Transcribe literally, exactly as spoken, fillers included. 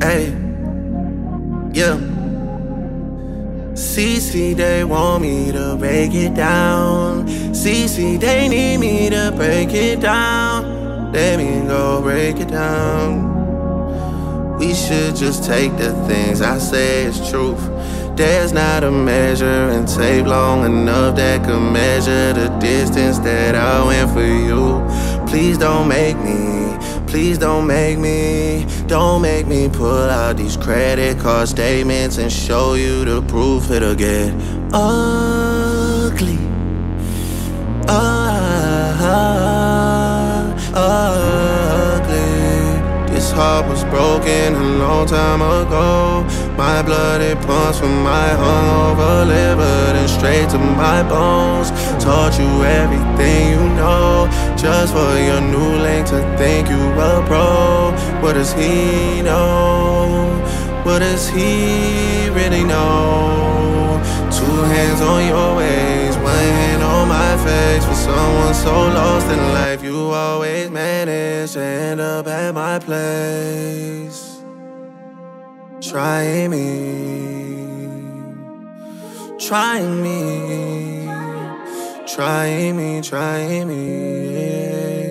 Hey, yeah. C C, they want me to break it down. C C, they need me to break it down. Let me go break it down. We should just take the things I say as truth. There's not a measure and tape long enough that could measure the distance that I went for you. Please don't make me, please don't make me, don't make me pull out these credit card statements and show you the proof. It'll get ugly. Uh, ugly. This heart was broken a long time ago. My blood, it pumps from my hungover liver, then straight to my bones. Taught you everything you know, just for your new link to think you a pro. What does he know? What does he really know? Two hands on your waist, one hand on my face. For someone so lost in life, you always manage to end up at my place. Trying me, trying me, trying me, trying me, yeah.